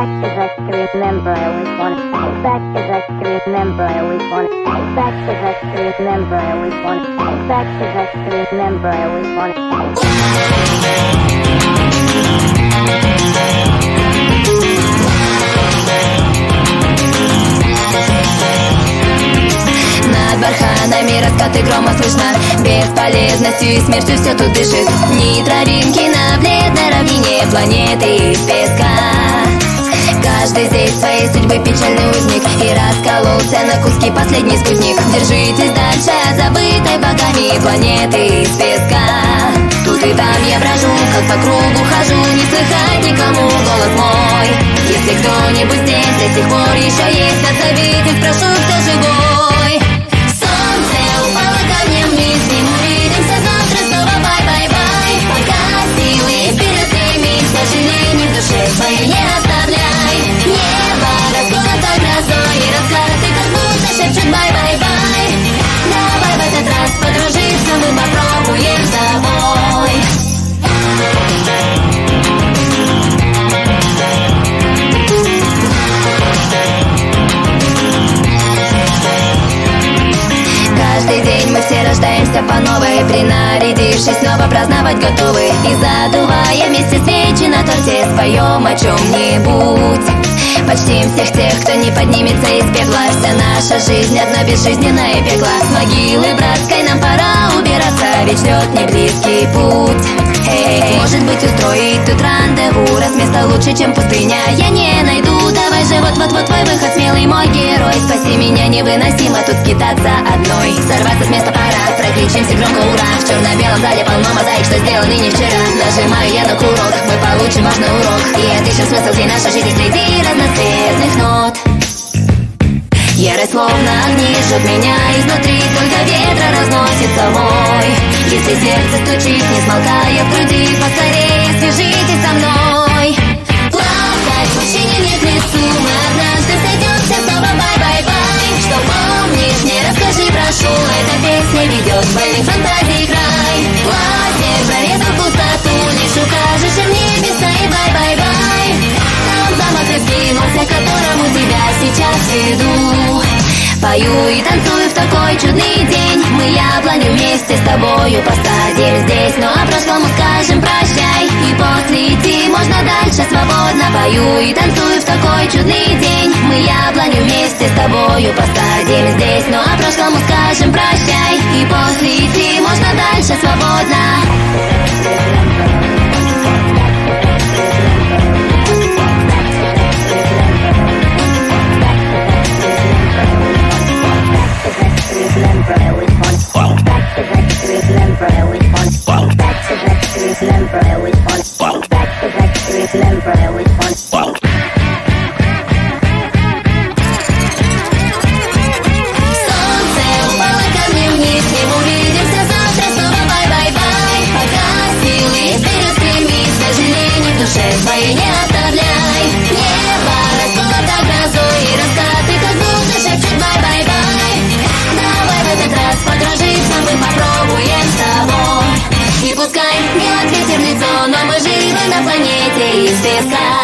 back 'cause I can remember. I always wanna go back 'cause I can remember. I always wanna go back 'cause I can remember. I always wanna go back 'cause I can remember. I always wanna Над барханами раскаты грома слышно. Бесполезностью и смертью все тут дышит. Ни травинки на бледной равнине планеты из песка. Каждый здесь своей судьбы печальный узник. И раскололся на куски последний спутник. Держитесь дальше от забытой богами планеты из песка. Тут и там я брожу, как по кругу хожу. Не слыхать никому голос мой. Если кто-нибудь здесь до сих пор еще есть, отзовитесь, прошу, кто живой. Солнце упало ко мне вниз, с ним увидимся завтра снова, бай-бай-бай. Пока силы вперед стремись, сожалений в душе своей не оставляй. Небо расколото грозой, и раскаты как будто шепчут бай-бай-бай. Давай в этот раз подружиться мы попробуем с тобой. Каждый день мы все рождаемся по новой, принарядившись, снова праздновать готовы. И задувая вместе свечи на торте, споем о чем-нибудь. Почтим всех тех, кто не поднимется из пепла. Вся наша жизнь одно безжизненное пекло. С могилы братской нам пора убираться, ведь ждет неблизкий путь. Может быть, устроить тут рандеву, раз место лучше, чем пустыня, я не найду. Давай же вот-вот-вот твой выход, смелый мой герой. Спаси меня, невыносимо тут скитаться одной. Сорваться с места пора, прокричимся громко ура. В черно-белом зале полно мозаик, что сделаны не вчера. Нажимаю я на курок, мы получим важный урок. И отыщем смысл, где наша жизнь среди разноцветных нот. Ярость словно огни жжет меня изнутри, только ветра разносится вой. Если сердце стучит, не смолкая в груди, поскорее свяжитесь со мной. Плакать мужчине нет в лесу, мы однажды сойдемся снова, бай-бай-бай. Что помнишь, мне расскажи, прошу, эта песня ведет в больных фантазий край. Лазер прорезал пустоту, лишь укажешь в небеса и бай-бай-бай. Там замок раскинулся, к которому тебя сейчас веду. Пою и танцую в такой чудный день. Мы яблоню вместе с тобою посадим здесь. Но о прошлом скажем прощай, и после идти можно дальше свободно. Пою и танцую в такой чудный день. Мы яблоню вместе с тобою посадим здесь. Но о прошлом скажем прощай, и после идти можно дальше свободно. Свои не оставляй. Небо расколото грозой, и раскаты как будто шепчут бай-бай-бай. Давай в этот раз подружиться мы попробуем с тобой. И пускай не ответим в лицо, но мы живы на планете из песка.